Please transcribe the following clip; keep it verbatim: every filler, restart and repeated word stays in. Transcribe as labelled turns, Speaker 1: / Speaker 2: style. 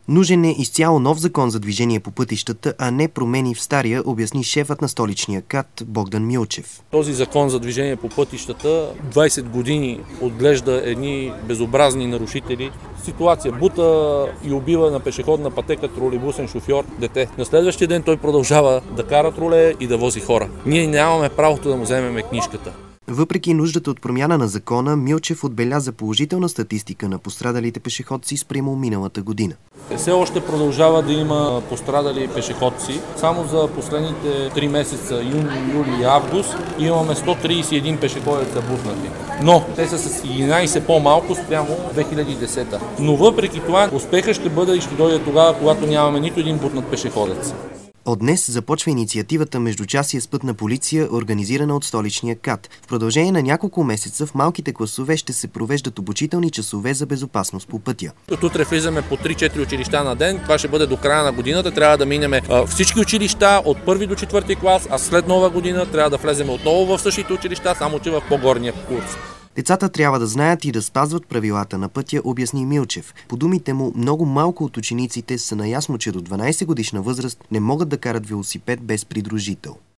Speaker 1: Нужен е изцяло нов закон за движение по пътищата, а не промени в стария, обясни шефът на столичния КАТ Богдан Милчев.
Speaker 2: Този закон за движение по пътищата двайсет години отглежда едни безобразни нарушители. Ситуация: бута и убива на пешеходна пътека тролейбусен шофьор дете. На следващия ден той продължава да кара троле и да вози хора. Ние нямаме правото да му вземем книжката.
Speaker 1: Въпреки нуждата от промяна на закона, Милчев отбеляза положителна статистика на пострадалите пешеходци спрямо миналата година.
Speaker 2: Все още продължава да има пострадали пешеходци. Само за последните три месеца, юни, юли и август, имаме сто трийсет и един пешеходеца бутнати. Но те са с единайсет по-малко спрямо две хиляди и десета. Но въпреки това успеха ще бъде и ще дойде тогава, когато нямаме нито един бутнат пешеходец.
Speaker 1: От днес започва инициативата Междучасие с пътна полиция, организирана от столичния КАТ. В продължение на няколко месеца в малките класове ще се провеждат обучителни часове за безопасност по пътя.
Speaker 2: От утре влизаме по три-четири училища на ден. Това ще бъде до края на годината. Трябва да минем всички училища от първи до четвърти клас, а след нова година трябва да влезем отново в същите училища, само че в по-горния курс.
Speaker 1: Децата трябва да знаят и да спазват правилата на пътя, обясни Милчев. По думите му, много малко от учениците са наясно, че до дванайсет годишна възраст не могат да карат велосипед без придружител.